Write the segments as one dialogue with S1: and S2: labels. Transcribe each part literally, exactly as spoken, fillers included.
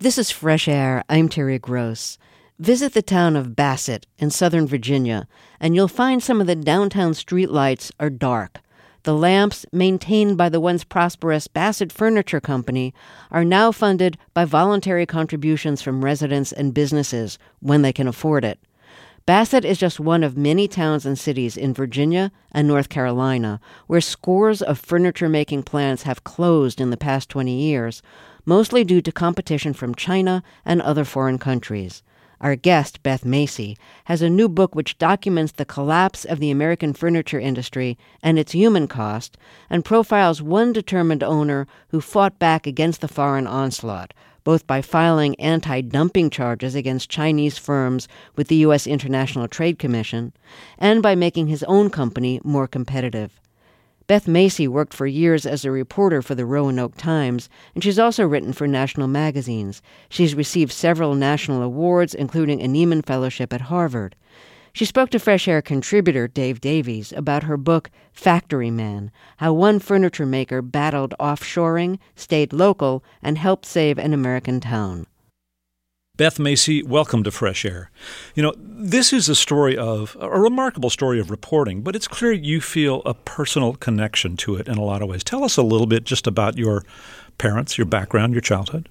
S1: This is Fresh Air. I'm Terry Gross. Visit the town of Bassett in Southern Virginia, and you'll find some of the downtown streetlights are dark. The lamps, maintained by the once prosperous Bassett Furniture Company, are now funded by voluntary contributions from residents and businesses when they can afford it. Bassett is just one of many towns and cities in Virginia and North Carolina where scores of furniture-making plants have closed in the past twenty years, mostly due to competition from China and other foreign countries. Our guest, Beth Macy, has a new book which documents the collapse of the American furniture industry and its human cost, and profiles one determined owner who fought back against the foreign onslaught, both by filing anti-dumping charges against Chinese firms with the U S International Trade Commission, and by making his own company more competitive. Beth Macy worked for years as a reporter for the Roanoke Times, and she's also written for national magazines. She's received several national awards, including a Nieman Fellowship at Harvard. She spoke to Fresh Air contributor Dave Davies about her book, Factory Man, how one furniture maker battled offshoring, stayed local, and helped save an American town.
S2: Beth Macy, welcome to Fresh Air. You know, this is a story of, a remarkable story of reporting, but it's clear you feel a personal connection to it in a lot of ways. Tell us a little bit just about your parents, your background, your childhood.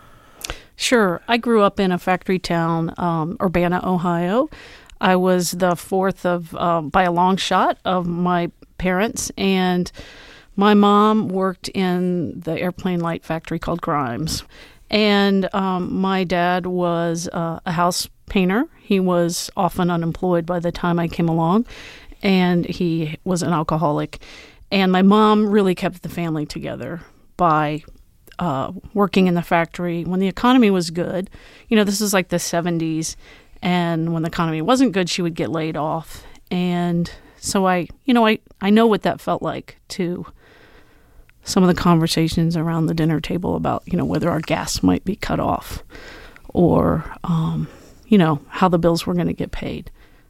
S3: Sure. I grew up in a factory town, um, Urbana, Ohio. I was the fourth of, um, by a long shot, of my parents, and my mom worked in the airplane light factory called Grimes. And um, my dad was uh, a house painter. He was often unemployed by the time I came along, and he was an alcoholic. And my mom really kept the family together by uh, working in the factory when the economy was good. You know, this is like the seventies, and when the economy wasn't good, she would get laid off. And so I, you know, I, I know what that felt like to some of the conversations around the dinner table about, you know, whether our gas might be cut off or, um, you know, how the bills were going to get paid.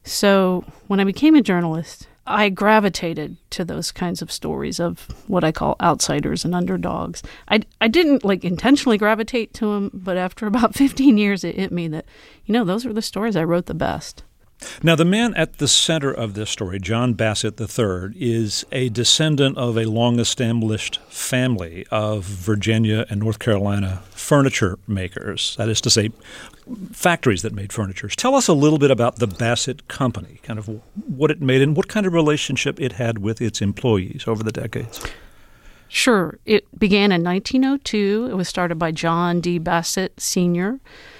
S3: So when I became a journalist, I gravitated to those kinds of stories of what I call outsiders and underdogs. I, I didn't, like, intentionally gravitate to them, but after about fifteen years, it hit me that, you know, those are the stories I wrote the best.
S2: Now, the man at the center of this story, John Bassett the third, is a descendant of a long-established family of Virginia and North Carolina furniture makers, that is to say, factories that made furniture. Tell us a little bit about the Bassett Company, kind of what it made and what kind of relationship it had with its employees over the decades.
S3: Sure. It began in nineteen oh two. It was started by John D. Bassett Senior,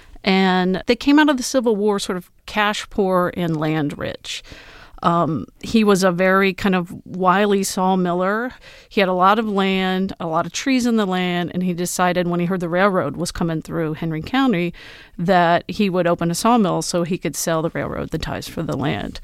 S3: and they came out of the Civil War sort of cash poor and land rich. Um, he was a very kind of wily sawmiller. He had a lot of land, a lot of trees in the land, and he decided when he heard the railroad was coming through Henry County that he would open a sawmill so he could sell the railroad the ties for the land.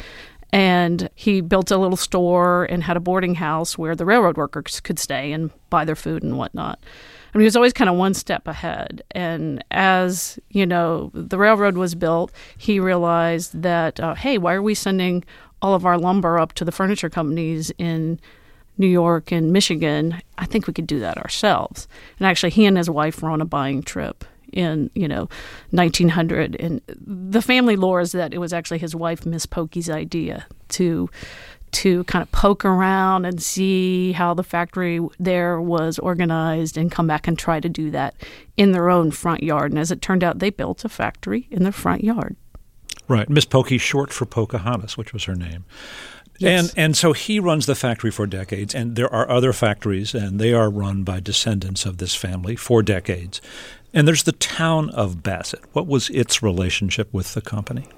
S3: And he built a little store and had a boarding house where the railroad workers could stay and buy their food and whatnot. I mean, he was always kind of one step ahead. And as, you know, the railroad was built, he realized that, uh, hey, why are we sending all of our lumber up to the furniture companies in New York and Michigan? I think we could do that ourselves. And actually, he and his wife were on a buying trip in, you know, nineteen hundred. And the family lore is that it was actually his wife, Miss Pokey's idea to to kind of poke around and see how the factory there was organized and come back and try to do that in their own front yard. And as it turned out, they built a factory in their front yard.
S2: Right. Miss Pokey, short for Pocahontas, which was her name. Yes. And and so he runs the factory for decades, and there are other factories, and they are run by descendants of this family for decades. And there's the town of Bassett. What was its relationship with the company?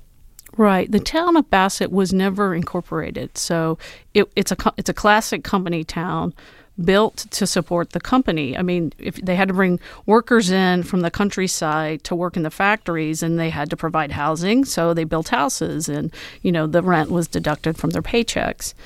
S3: Right. The town of Bassett was never incorporated. So it, it's a it's a classic company town built to support the company. I mean, if they had to bring workers in from the countryside to work in the factories, and they had to provide housing, so they built houses, and, you know, the rent was deducted from their paychecks.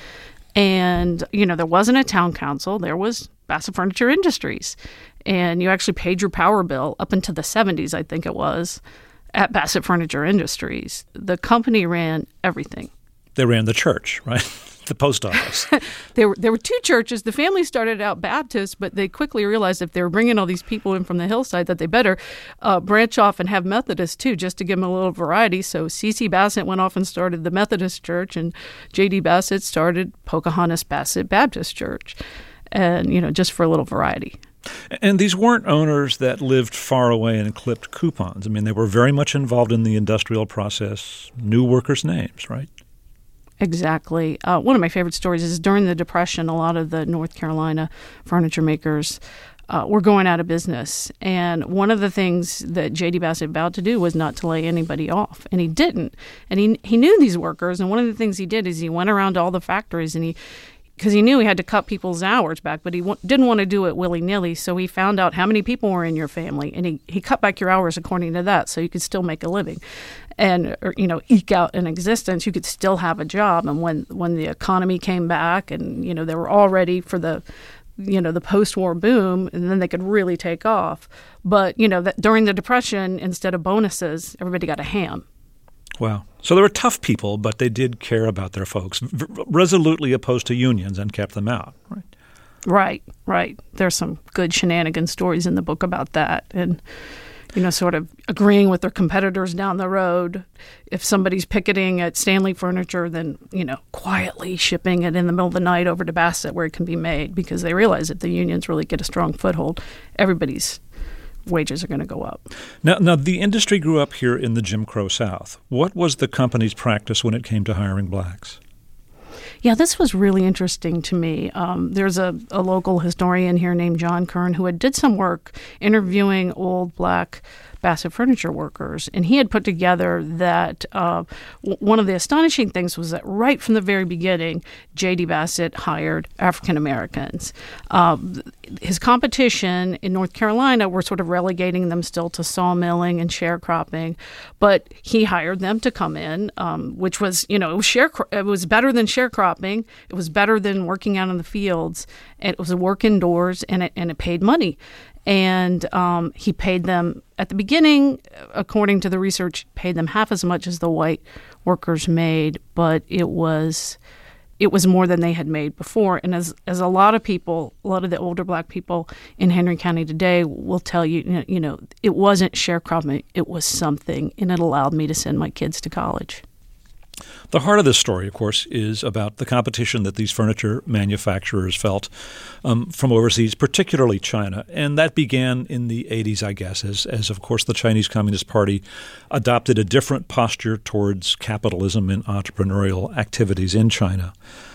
S3: And, you know, there wasn't a town council. There was Bassett Furniture Industries. And you actually paid your power bill up into the seventies, I think it was, at Bassett Furniture Industries. The company ran everything.
S2: They ran the church, right? the post office.
S3: there, were, there were two churches. The family started out Baptist, but they quickly realized if they were bringing all these people in from the hillside that they better uh, branch off and have Methodist too, just to give them a little variety. So C C Bassett went off and started the Methodist Church, and J D Bassett started Pocahontas Bassett Baptist Church, and, you know, just for a little variety.
S2: And these weren't owners that lived far away and clipped coupons. I mean, they were very much involved in the industrial process, knew workers' names, right?
S3: Exactly. Uh, one of my favorite stories is during the Depression, a lot of the North Carolina furniture makers uh, were going out of business. And one of the things that J D Bassett vowed to do was not to lay anybody off. And he didn't. And he he knew these workers. And one of the things he did is he went around to all the factories, and he because he knew he had to cut people's hours back, but he w- didn't want to do it willy-nilly. So he found out how many people were in your family, and he, he cut back your hours according to that so you could still make a living and, or, you know, eke out an existence. You could still have a job. And when, when the economy came back and, you know, they were all ready for the, you know, the post-war boom, and then they could really take off. But, you know, that during the Depression, instead of bonuses, everybody got a ham.
S2: Wow. So they were tough people, but they did care about their folks, v- resolutely opposed to unions and kept them out, right?
S3: Right, right. There's some good shenanigan stories in the book about that. And, you know, sort of agreeing with their competitors down the road. If somebody's picketing at Stanley Furniture, then, you know, quietly shipping it in the middle of the night over to Bassett where it can be made, because they realize if the unions really get a strong foothold, everybody's wages are going to go up.
S2: Now, now, the industry grew up here in the Jim Crow South. What was the company's practice when it came to hiring blacks?
S3: Yeah, this was really interesting to me. Um, there's a, a local historian here named John Kern who had did some work interviewing old black Bassett furniture workers, and he had put together that uh, w- one of the astonishing things was that right from the very beginning, J D Bassett hired African Americans. Um, his competition in North Carolina were sort of relegating them still to sawmilling and sharecropping, but he hired them to come in, um, which was, you know, it was share it was better than sharecropping. It was better than working out in the fields. And it was a work indoors, and it and it paid money. And um, he paid them at the beginning, according to the research, paid them half as much as the white workers made, but it was it was more than they had made before. And as as a lot of people, a lot of the older black people in Henry County today will tell you, you know, it wasn't sharecropping, it was something, and it allowed me to send my kids to college.
S2: The heart of this story, of course, is about the competition that these furniture manufacturers felt um, from overseas, particularly China. And that began in the eighties, I guess, as, as, of course, the Chinese Communist Party adopted a different posture towards capitalism and entrepreneurial activities in China.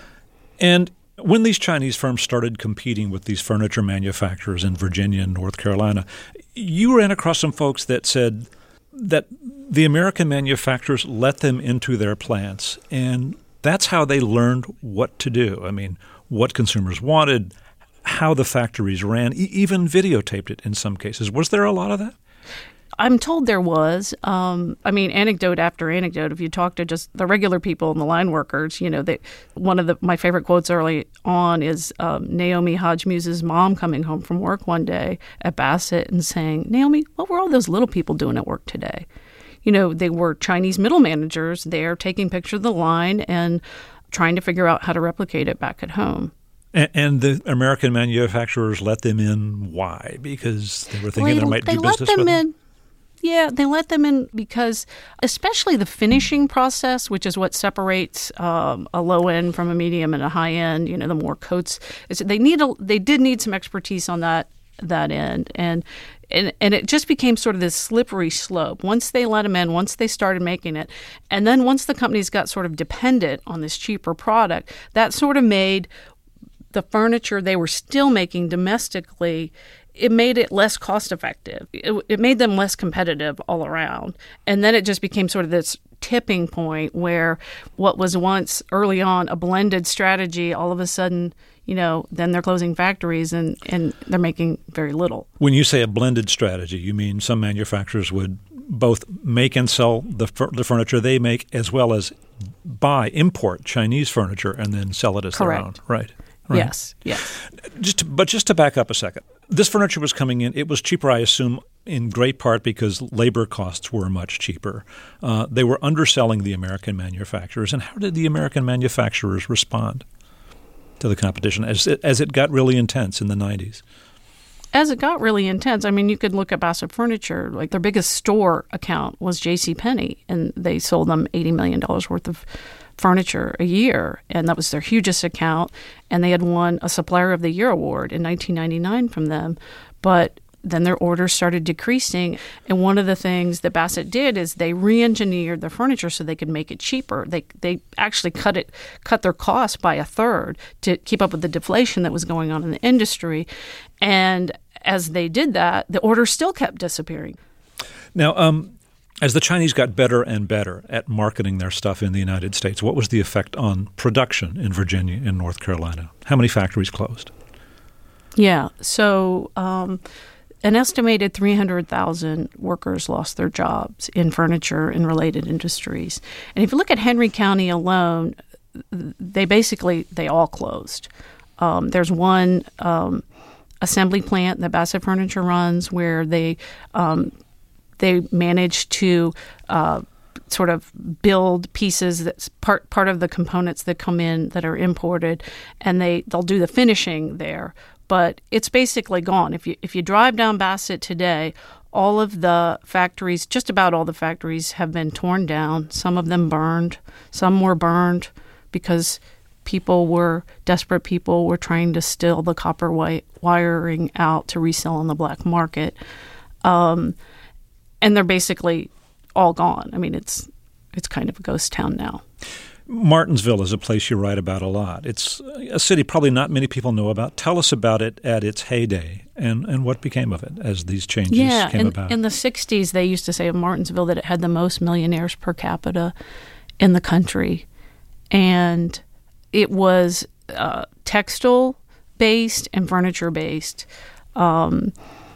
S2: And when these Chinese firms started competing with these furniture manufacturers in Virginia and North Carolina, you ran across some folks that said that the American manufacturers let them into their plants, and that's how they learned what to do. I mean, what consumers wanted, how the factories ran, e- even videotaped it in some cases. Was there a lot of that?
S3: I'm told there was. Um, I mean, anecdote after anecdote. If you talk to just the regular people and the line workers, you know, they, one of the my favorite quotes early on is um, Naomi Hodgemuse's mom coming home from work one day at Bassett and saying, "Naomi, what were all those little people doing at work today?" You know, they were Chinese middle managers there taking pictures of the line and trying to figure out how to replicate it back at home.
S2: And, and the American manufacturers let them in. Why? Because they were thinking
S3: well,
S2: they might
S3: they
S2: do
S3: let
S2: business
S3: them
S2: with them?
S3: in. Yeah, they let them in because especially the finishing process, which is what separates um, a low end from a medium and a high end, you know, the more coats, is they need a, they did need some expertise on that that end. And, and and it just became sort of this slippery slope. Once they let them in, once they started making it, and then once the companies got sort of dependent on this cheaper product, that sort of made the furniture they were still making domestically, it made it less cost effective. It, it made them less competitive all around. And then it just became sort of this tipping point where what was once early on a blended strategy, all of a sudden, you know, then they're closing factories and, and they're making very little.
S2: When you say a blended strategy, you mean some manufacturers would both make and sell the, the furniture they make as well as buy, import Chinese furniture and then sell it as
S3: Correct.
S2: their own. Right. Right.
S3: Yes, yes.
S2: Just, to, but just to back up a second, this furniture was coming in. It was cheaper, I assume, in great part because labor costs were much cheaper. Uh, they were underselling the American manufacturers. And how did the American manufacturers respond to the competition as it, as it got really intense in the nineties?
S3: As it got really intense, I mean, you could look at Bassett Furniture. Like their biggest store account was JCPenney, and they sold them eighty million dollars worth of furniture a year, and that was their hugest account. And they had won a Supplier of the Year award in nineteen ninety-nine from them. But then their orders started decreasing. And one of the things that Bassett did is they re-engineered their furniture so they could make it cheaper. They they actually cut it cut their costs by a third to keep up with the deflation that was going on in the industry. And as they did that, the orders still kept disappearing.
S2: Now, um, as the Chinese got better and better at marketing their stuff in the United States, what was the effect on production in Virginia and North Carolina? How many factories closed?
S3: Yeah, so um, an estimated three hundred thousand workers lost their jobs in furniture and related industries. And if you look at Henry County alone, they basically, they all closed. Um, there's one um, assembly plant that Bassett Furniture runs where they um, they managed to uh, sort of build pieces that's part part of the components that come in that are imported, and they they'll do the finishing there. But it's basically gone. If you if you drive down Bassett today, all of the factories, just about all the factories, have been torn down. Some of them burned. Some were burned because people were, desperate people were trying to steal the copper wi- wiring out to resell on the black market. Um, and they're basically all gone. I mean, it's it's kind of a ghost town now.
S2: Martinsville is a place you write about a lot. It's a city probably not many people know about. Tell us about it at its heyday and, and what became of it as these changes
S3: yeah,
S2: came
S3: in,
S2: about.
S3: In the sixties, they used to say of Martinsville that it had the most millionaires per capita in the country. And it was uh, textile-based and furniture-based. Um,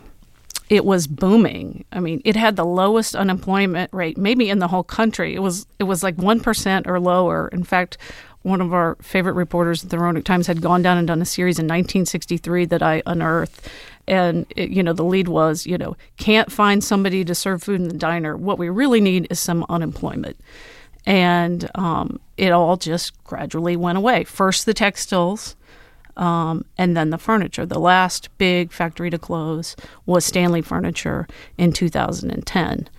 S3: it was booming. I mean, it had the lowest unemployment rate, maybe in the whole country. It was it was like one percent or lower. In fact, one of our favorite reporters at the Roanoke Times had gone down and done a series in nineteen sixty-three that I unearthed. And, it, you know, the lead was, you know, can't find somebody to serve food in the diner. What we really need is some unemployment. And um, it all just gradually went away. First the textiles, um, and then the furniture. The last big factory to close was Stanley Furniture in two thousand ten.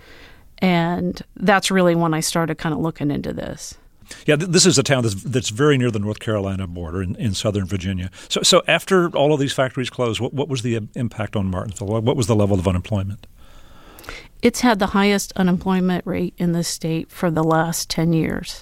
S3: And that's really when I started kind of looking into this.
S2: Yeah, th- this is a town that's, that's very near the North Carolina border in, in southern Virginia. So so after all of these factories closed, what, what was the impact on Martinsville? What was the level of unemployment?
S3: It's had the highest unemployment rate in the state for the last ten years.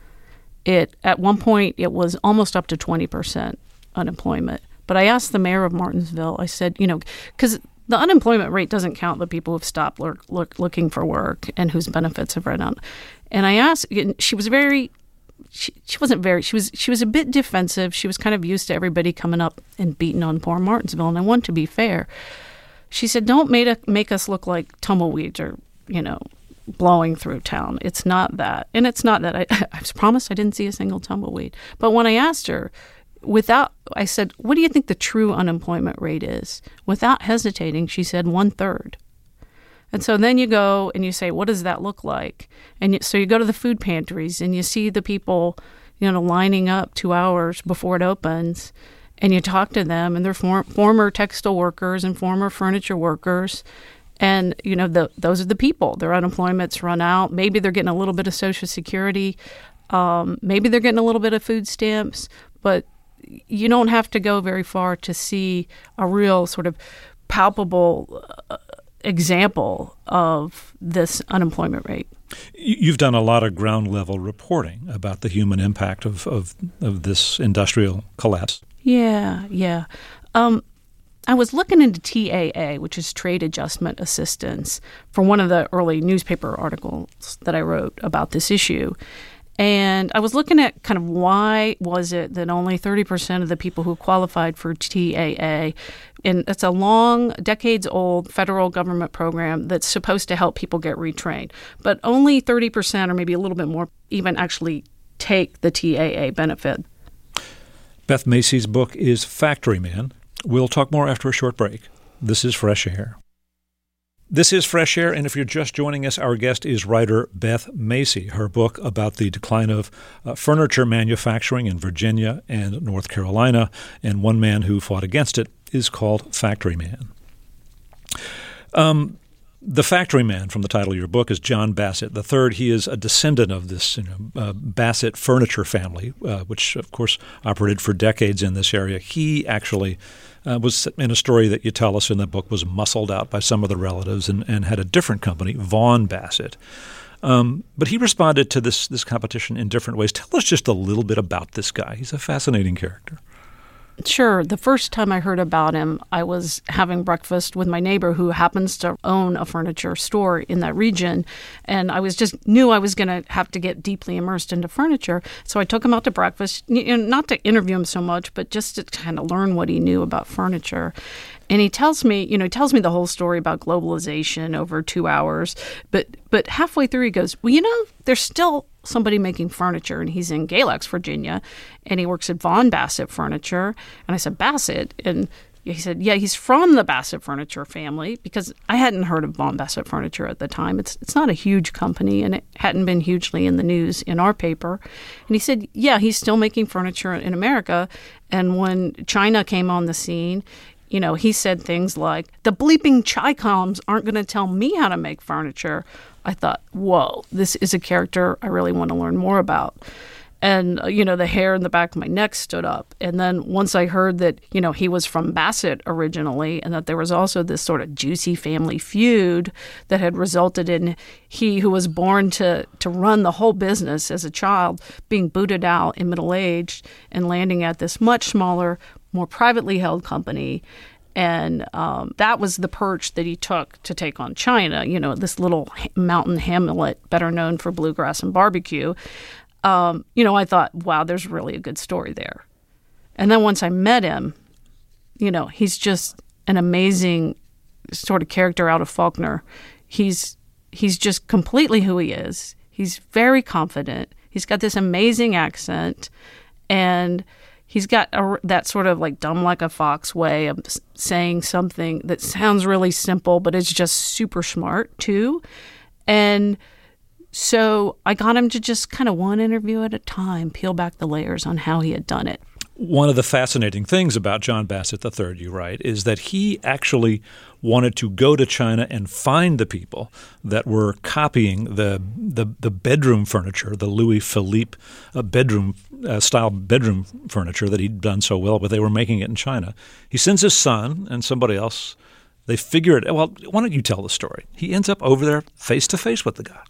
S3: It at one point, it was almost up to twenty percent unemployment. But I asked the mayor of Martinsville, I said, you know, because the unemployment rate doesn't count the people who've stopped look, look, looking for work and whose benefits have run out. And I asked, and she was very, she, she wasn't very, she was she was a bit defensive. She was kind of used to everybody coming up and beating on poor Martinsville, and I want to be fair. She said, don't make, a, make us look like tumbleweeds or, you know, blowing through town. It's not that. And it's not that. I, I was promised I didn't see a single tumbleweed. But when I asked her, without, I said, what do you think the true unemployment rate is? Without hesitating, she said one third. And so then you go and you say, what does that look like? And you, so you go to the food pantries and you see the people, you know, lining up two hours before it opens. And you talk to them, and they're for, former textile workers and former furniture workers. And, you know, the, those are the people. Their unemployment's run out. Maybe they're getting a little bit of Social Security. Um, maybe they're getting a little bit of food stamps. But you don't have to go very far to see a real sort of palpable uh, example of this unemployment rate.
S2: You've done a lot of ground-level reporting about the human impact of, of, of this industrial collapse.
S3: Yeah, yeah. Um, I was looking into T A A, which is Trade Adjustment Assistance, for one of the early newspaper articles that I wrote about this issue. And I was looking at kind of why was it that only thirty percent of the people who qualified for T A A, and it's a long, decades-old federal government program that's supposed to help people get retrained, but only thirty percent or maybe a little bit more even actually take the T A A benefit.
S2: Beth Macy's book is Factory Man. We'll talk more after a short break. This is Fresh Air. This is Fresh Air, and if you're just joining us, our guest is writer Beth Macy. Her book about the decline of uh, furniture manufacturing in Virginia and North Carolina, and one man who fought against it, is called Factory Man. Um, the Factory Man, from the title of your book, is John Bassett the third. He is a descendant of this you know, uh, Bassett furniture family, uh, which, of course, operated for decades in this area. He actually Uh, was in a story that you tell us in the book, was muscled out by some of the relatives and, and had a different company, Vaughan Bassett. Um, but he responded to this this competition in different ways. Tell us just a little bit about this guy. He's a fascinating character.
S3: Sure. The first time I heard about him, I was having breakfast with my neighbor who happens to own a furniture store in that region. And I was just knew I was going to have to get deeply immersed into furniture. So I took him out to breakfast, you know, not to interview him so much, but just to kind of learn what he knew about furniture. And he tells me, you know, he tells me the whole story about globalization over two hours. But but halfway through, he goes, well, you know, there's still somebody making furniture, and he's in Galax, Virginia, and he works at Vaughan Bassett Furniture. And I said, Bassett? And he said, yeah, he's from the Bassett Furniture family, because I hadn't heard of Vaughan Bassett Furniture at the time. It's it's not a huge company, and it hadn't been hugely in the news in our paper. And he said, yeah, he's still making furniture in America. And when China came on the scene, you know, he said things like, the bleeping Chi-Coms aren't going to tell me how to make furniture. I thought, whoa, this is a character I really want to learn more about. And, uh, you know, the hair in the back of my neck stood up. And then once I heard that, you know, he was from Bassett originally, and that there was also this sort of juicy family feud that had resulted in he, who was born to, to run the whole business as a child, being booted out in middle age and landing at this much smaller, more privately held company. And um, that was the perch that he took to take on China, you know, this little mountain hamlet better known for bluegrass and barbecue. Um, you know, I thought, wow, there's really a good story there. And then once I met him, you know, he's just an amazing sort of character out of Faulkner. He's he's just completely who he is. He's very confident. He's got this amazing accent, and he's got a, that sort of like dumb like a fox way of saying something that sounds really simple, but it's just super smart too. And so I got him to just kind of one interview at a time, peel back the layers on how he had done it.
S2: One of the fascinating things about John Bassett the third, you write, is that he actually wanted to go to China and find the people that were copying the the, the bedroom furniture, the Louis Philippe uh, bedroom uh, style bedroom furniture that he'd done so well, but they were making it in China. He sends his son and somebody else. They figure it. Well, why don't you tell the story? He ends up over there face to face with the guy.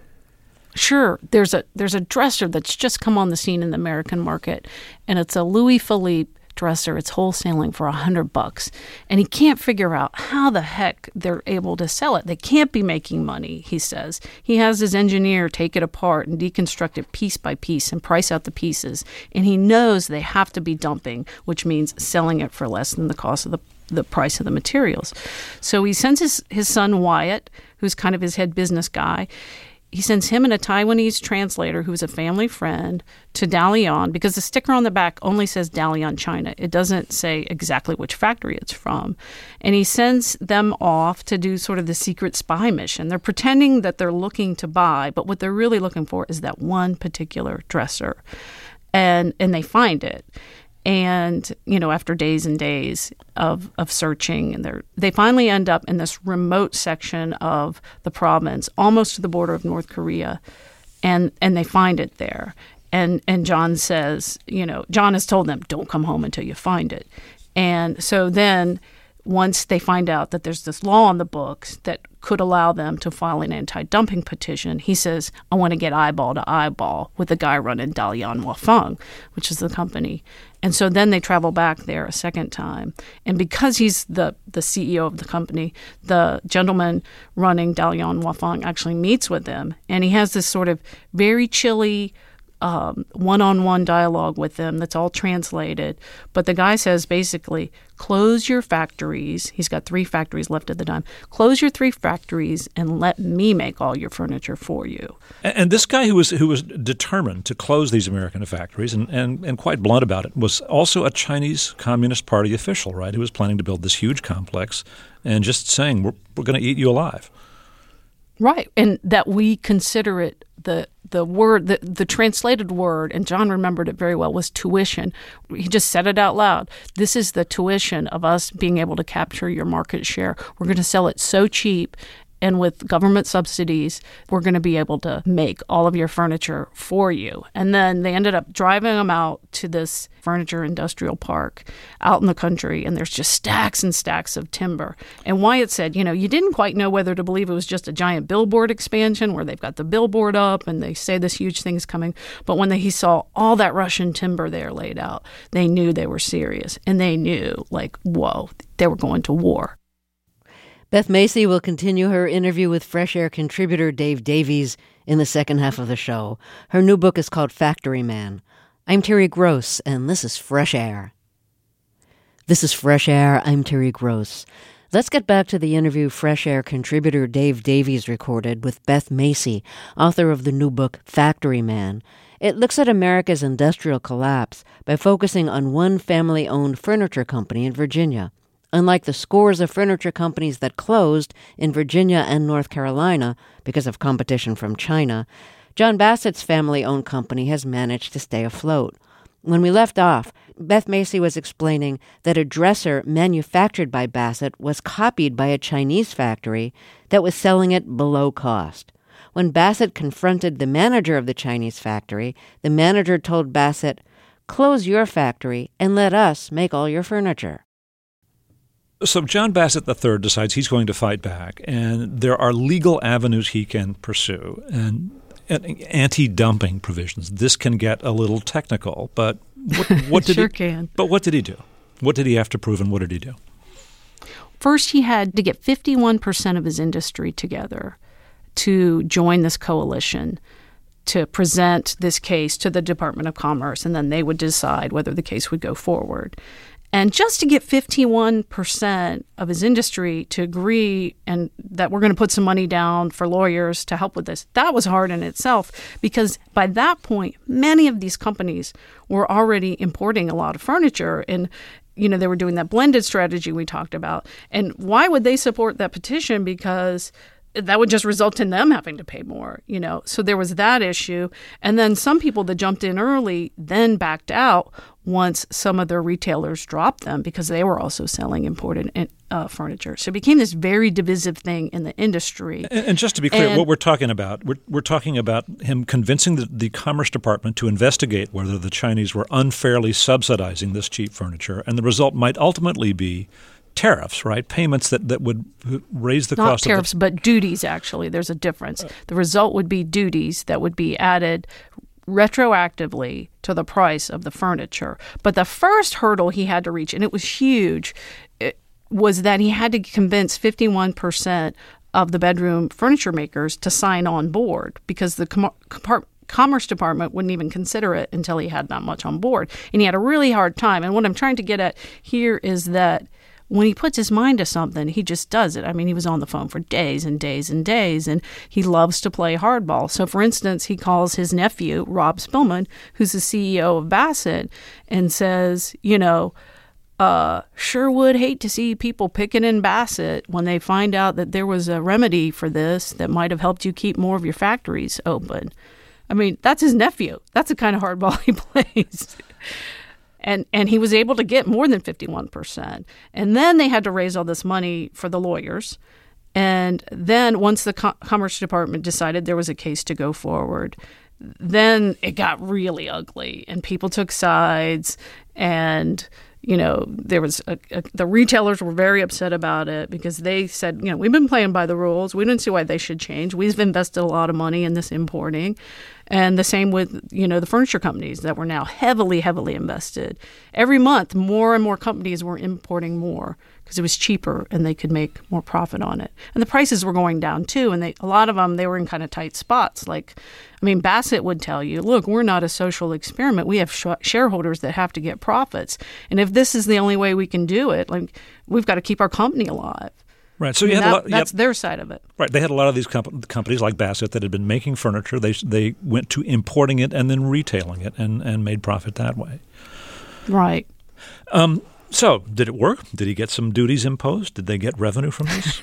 S3: Sure. There's a there's a dresser that's just come on the scene in the American market, and it's a Louis Philippe dresser. It's wholesaling for a hundred bucks, and he can't figure out how the heck they're able to sell it. They can't be making money, he says. He has his engineer take it apart and deconstruct it piece by piece and price out the pieces, and he knows they have to be dumping, which means selling it for less than the cost of the the price of the materials. So he sends his, his son Wyatt, who's kind of his head business guy. He sends him and a Taiwanese translator who's a family friend to Dalian, because the sticker on the back only says Dalian, China. It doesn't say exactly which factory it's from. And he sends them off to do sort of the secret spy mission. They're pretending that they're looking to buy, but what they're really looking for is that one particular dresser. And and they find it. And, you know, after days and days of, of searching, and they they finally end up in this remote section of the province, almost to the border of North Korea, and and they find it there. And and John says, you know, John has told them, don't come home until you find it. And so then once they find out that there's this law on the books that could allow them to file an anti-dumping petition, he says, I want to get eyeball to eyeball with the guy running Dalian Huafeng, which is the company. And so then they travel back there a second time. And because he's the, the C E O of the company, the gentleman running Dalian Huafeng actually meets with them. And he has this sort of very chilly, um, one-on-one dialogue with them that's all translated. But the guy says basically, close your factories. He's got three factories left at the time. Close your three factories and let me make all your furniture for you.
S2: And, and this guy who was who was determined to close these American factories and, and, and quite blunt about it was also a Chinese Communist Party official, right, who was planning to build this huge complex and just saying, we're, we're going to eat you alive.
S3: Right, and that we consider it the the word, the, the translated word, and John remembered it very well, was tuition. He just said it out loud. This is the tuition of us being able to capture your market share. We're going to sell it so cheap, and with government subsidies, we're going to be able to make all of your furniture for you. And then they ended up driving them out to this furniture industrial park out in the country, and there's just stacks and stacks of timber. And Wyatt said, you know, you didn't quite know whether to believe it was just a giant billboard expansion where they've got the billboard up and they say this huge thing's coming. But when they, he saw all that Russian timber there laid out, they knew they were serious. And they knew, like, whoa, they were going to war.
S1: Beth Macy will continue her interview with Fresh Air contributor Dave Davies in the second half of the show. Her new book is called Factory Man. I'm Terry Gross, and this is Fresh Air. This is Fresh Air. I'm Terry Gross. Let's get back to the interview Fresh Air contributor Dave Davies recorded with Beth Macy, author of the new book Factory Man. It looks at America's industrial collapse by focusing on one family-owned furniture company in Virginia. Unlike the scores of furniture companies that closed in Virginia and North Carolina because of competition from China, John Bassett's family-owned company has managed to stay afloat. When we left off, Beth Macy was explaining that a dresser manufactured by Bassett was copied by a Chinese factory that was selling it below cost. When Bassett confronted the manager of the Chinese factory, the manager told Bassett, "Close your factory and let us make all your furniture."
S2: So John Bassett the third decides he's going to fight back, and there are legal avenues he can pursue, and, and anti-dumping provisions. This can get a little technical, but what, what did
S3: sure
S2: he,
S3: can.
S2: But what did he do? What did he have to prove, and what did he do?
S3: First, he had to get fifty-one percent of his industry together to join this coalition to present this case to the Department of Commerce, and then they would decide whether the case would go forward. And just to get fifty-one percent of his industry to agree and that we're going to put some money down for lawyers to help with this, that was hard in itself, because by that point, many of these companies were already importing a lot of furniture, and you know, they were doing that blended strategy we talked about. And why would they support that petition? Because that would just result in them having to pay more, you know. So there was that issue. And then some people that jumped in early then backed out once some of their retailers dropped them because they were also selling imported uh, furniture. So it became this very divisive thing in the industry.
S2: And, and just to be clear,
S3: and,
S2: what we're talking about, we're, we're talking about him convincing the, the Commerce Department to investigate whether the Chinese were unfairly subsidizing this cheap furniture. And the result might ultimately be tariffs, right? Payments that, that would raise the
S3: Not
S2: cost
S3: tariffs,
S2: of the...
S3: but duties, actually. There's a difference. The result would be duties that would be added retroactively to the price of the furniture. But the first hurdle he had to reach, and it was huge, it was that he had to convince fifty-one percent of the bedroom furniture makers to sign on board, because the com- compart- Commerce Department wouldn't even consider it until he had that much on board. And he had a really hard time. And what I'm trying to get at here is that when he puts his mind to something, he just does it. I mean, he was on the phone for days and days and days, and he loves to play hardball. So, for instance, he calls his nephew, Rob Spillman, who's the C E O of Bassett, and says, you know, uh, sure would hate to see people picking in Bassett when they find out that there was a remedy for this that might have helped you keep more of your factories open. I mean, that's his nephew. That's the kind of hardball he plays. And and he was able to get more than fifty-one percent. And then they had to raise all this money for the lawyers. And then once the Com- Commerce Department decided there was a case to go forward, then it got really ugly. And people took sides. And, you know, there was a, a, the retailers were very upset about it because they said, you know, we've been playing by the rules. We didn't see why they should change. We've invested a lot of money in this importing. And the same with, you know, the furniture companies that were now heavily, heavily invested. Every month, more and more companies were importing more because it was cheaper and they could make more profit on it. And the prices were going down too. And they, a lot of them, they were in kind of tight spots. Like, I mean, Bassett would tell you, look, we're not a social experiment. We have sh- shareholders that have to get profits. And if this is the only way we can do it, like, we've got to keep our company alive.
S2: Right. So you had
S3: that,
S2: a lot,
S3: that's
S2: yep.
S3: their side of it.
S2: Right. They had a lot of these comp- companies like Bassett that had been making furniture. They they went to importing it and then retailing it and, and made profit that way.
S3: Right.
S2: Um, so did it work? Did he get some duties imposed? Did they get revenue from this?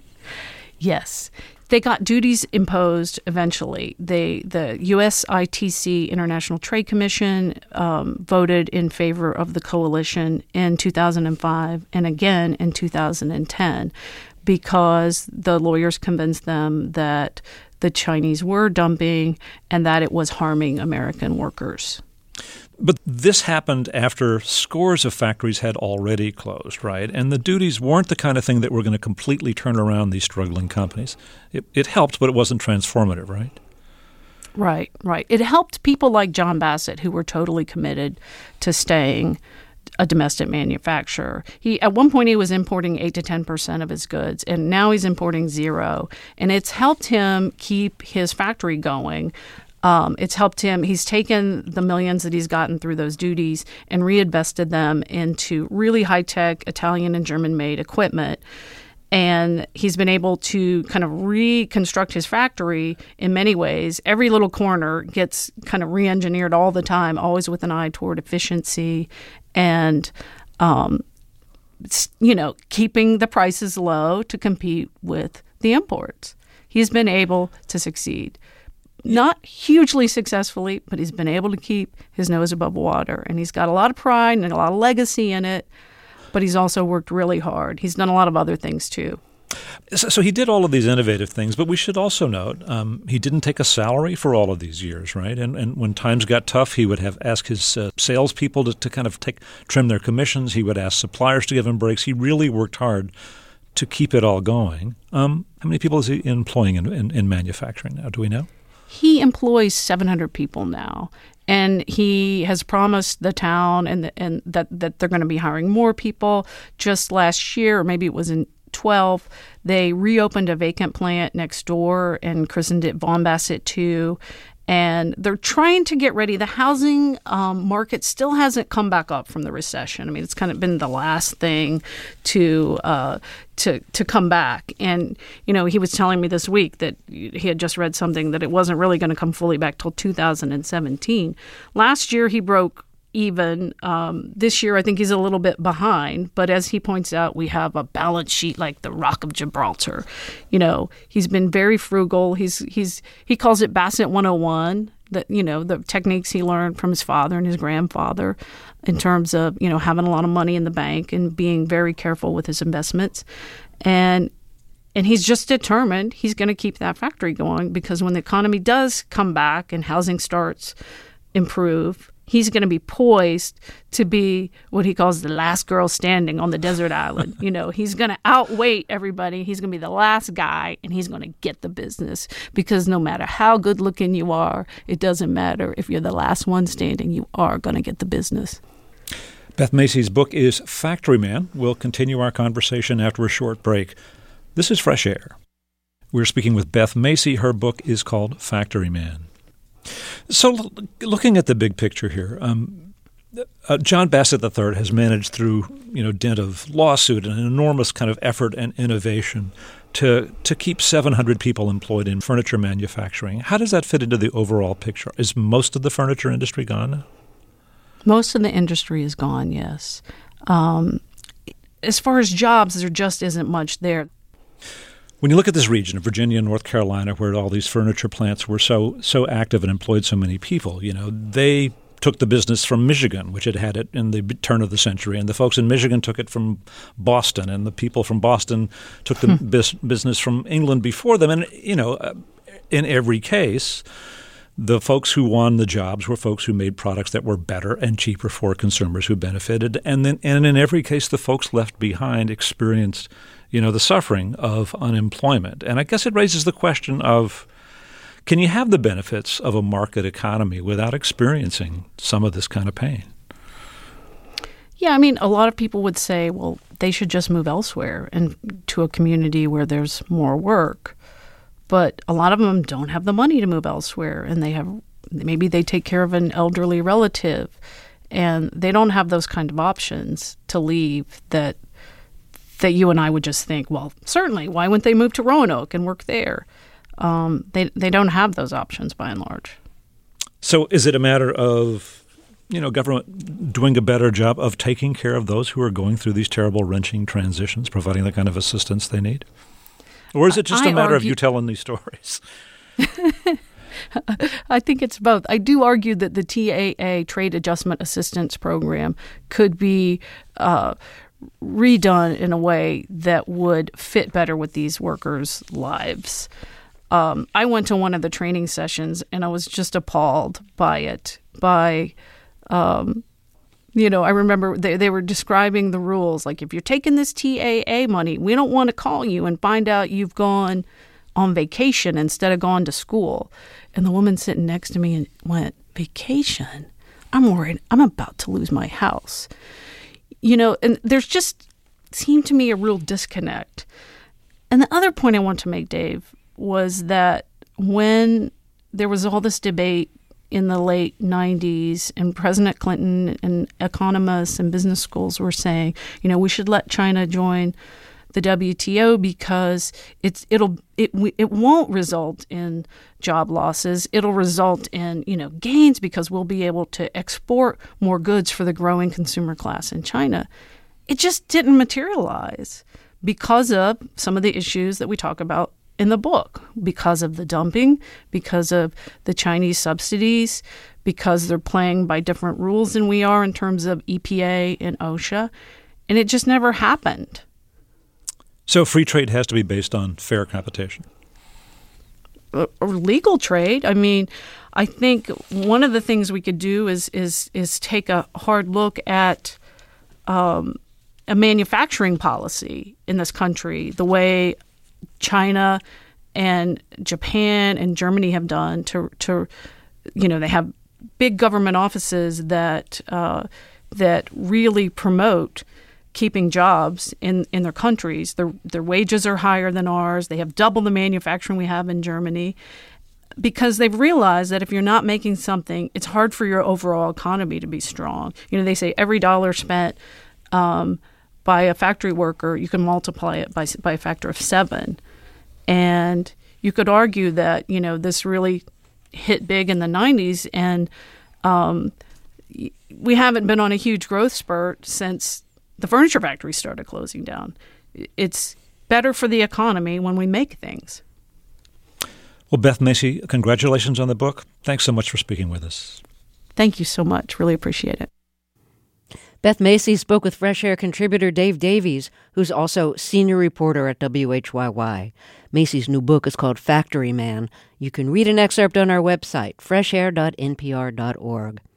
S3: Yes. They got duties imposed eventually. They, the U S I T C, International Trade Commission, um, voted in favor of the coalition in two thousand five and again in two thousand ten because the lawyers convinced them that the Chinese were dumping and that it was harming American workers.
S2: But this happened after scores of factories had already closed, right? And the duties weren't the kind of thing that were going to completely turn around these struggling companies. It, it helped, but it wasn't transformative, right?
S3: Right, right. It helped people like John Bassett, who were totally committed to staying a domestic manufacturer. He at one point he was importing eight to ten percent of his goods, and now he's importing zero. And it's helped him keep his factory going. Um, it's helped him. He's taken the millions that he's gotten through those duties and reinvested them into really high-tech Italian and German-made equipment. And he's been able to kind of reconstruct his factory in many ways. Every little corner gets kind of re-engineered all the time, always with an eye toward efficiency and, um, you know, keeping the prices low to compete with the imports. He's been able to succeed. Not hugely successfully, but he's been able to keep his nose above water. And he's got a lot of pride and a lot of legacy in it, but he's also worked really hard. He's done a lot of other things, too.
S2: So, so he did all of these innovative things, but we should also note um, he didn't take a salary for all of these years, right? And and when times got tough, he would have asked his uh, salespeople to, to kind of take trim their commissions. He would ask suppliers to give him breaks. He really worked hard to keep it all going. Um, how many people is he employing in, in, in manufacturing now? Do we know?
S3: He employs seven hundred people now, and he has promised the town and the, and that, that they're going to be hiring more people. Just last year, or maybe it was in twelve, they reopened a vacant plant next door and christened it Von Bassett two. And they're trying to get ready. The housing um, market still hasn't come back up from the recession. I mean, it's kind of been the last thing to uh, to to come back. And, you know, he was telling me this week that he had just read something that it wasn't really going to come fully back till two thousand seventeen. Last year, he broke even. Um, this year, I think he's a little bit behind. But as he points out, we have a balance sheet like the Rock of Gibraltar. You know, he's been very frugal. He's he's he calls it Bassett one oh one. That, you know, the techniques he learned from his father and his grandfather in terms of, you know, having a lot of money in the bank and being very careful with his investments. And and he's just determined he's going to keep that factory going because when the economy does come back and housing starts improve, he's going to be poised to be what he calls the last girl standing on the desert island. You know, he's going to outweight everybody. He's going to be the last guy, and he's going to get the business because no matter how good looking you are, it doesn't matter. If you're the last one standing, you are going to get the business.
S2: Beth Macy's book is Factory Man. We'll continue our conversation after a short break. This is Fresh Air. We're speaking with Beth Macy. Her book is called Factory Man. So l- looking at the big picture here, um, uh, John Bassett the third has managed through, you know, dint of lawsuit and an enormous kind of effort and innovation to to keep seven hundred people employed in furniture manufacturing. How does that fit into the overall picture? Is most of the furniture industry gone now?
S3: Most of the industry is gone, yes. Um, as far as jobs, there just isn't much there.
S2: When you look at this region of Virginia and North Carolina, where all these furniture plants were so so active and employed so many people, you know, they took the business from Michigan, which had had it in the turn of the century, and the folks in Michigan took it from Boston, and the people from Boston took the hmm. bis- business from England before them. And, you know, in every case, the folks who won the jobs were folks who made products that were better and cheaper for consumers who benefited. And then, and in every case, the folks left behind experienced, you know, the suffering of unemployment. And I guess it raises the question of, Can you have the benefits of a market economy without experiencing some of this kind of pain?
S3: Yeah, I mean, a lot of people would say, well, they should just move elsewhere and to a community where there's more work. But a lot of them don't have the money to move elsewhere, and they have maybe they take care of an elderly relative, and they don't have those kind of options to leave that that you and I would just think, well, certainly, why wouldn't they move to Roanoke and work there? Um, they they don't have those options by and large.
S2: So is it a matter of you know, government doing a better job of taking care of those who are going through these terrible, wrenching transitions, providing the kind of assistance they need? Or is it just
S3: I
S2: a matter
S3: argue-
S2: of you telling these stories?
S3: I think it's both. I do argue that the T A A, Trade Adjustment Assistance Program, could be uh, redone in a way that would fit better with these workers' lives. Um, I went to one of the training sessions, and I was just appalled by it, by Um, you know, I remember they, they were describing the rules. Like, if you're taking this T A A money, we don't want to call you and find out you've gone on vacation instead of gone to school. And the woman sitting next to me and went, vacation? I'm worried. I'm about to lose my house. You know, and there's just seemed to me a real disconnect. And the other point I want to make, Dave, was that when there was all this debate in the late nineties, and President Clinton and economists and business schools were saying, you know, we should let China join the W T O because it's it'll it it won't result in job losses. It'll result in, you know, gains because we'll be able to export more goods for the growing consumer class in China. It just didn't materialize because of some of the issues that we talk about in the book, because of the dumping, because of the Chinese subsidies, because they're playing by different rules than we are in terms of E P A and OSHA, and it just never happened.
S2: So free trade has to be based on fair competition.
S3: Or legal trade. I mean, I think one of the things we could do is is is take a hard look at um, a manufacturing policy in this country, the way China and Japan and Germany have done to, to you know, they have big government offices that uh, that really promote keeping jobs in, in their countries. Their their wages are higher than ours. They have double the manufacturing we have in Germany because they've realized that if you're not making something, it's hard for your overall economy to be strong. You know, they say every dollar spent um, by a factory worker, you can multiply it by by a factor of seven. And you could argue that, you know, this really hit big in the nineties, and um, we haven't been on a huge growth spurt since the furniture factories started closing down. It's better for the economy when we make things.
S2: Well, Beth Macy, congratulations on the book. Thanks so much for speaking with us.
S3: Thank you so much. Really appreciate it.
S1: Beth Macy spoke with Fresh Air contributor Dave Davies, who's also senior reporter at W H Y Y. Macy's new book is called Factory Man. You can read an excerpt on our website, fresh air dot n p r dot org.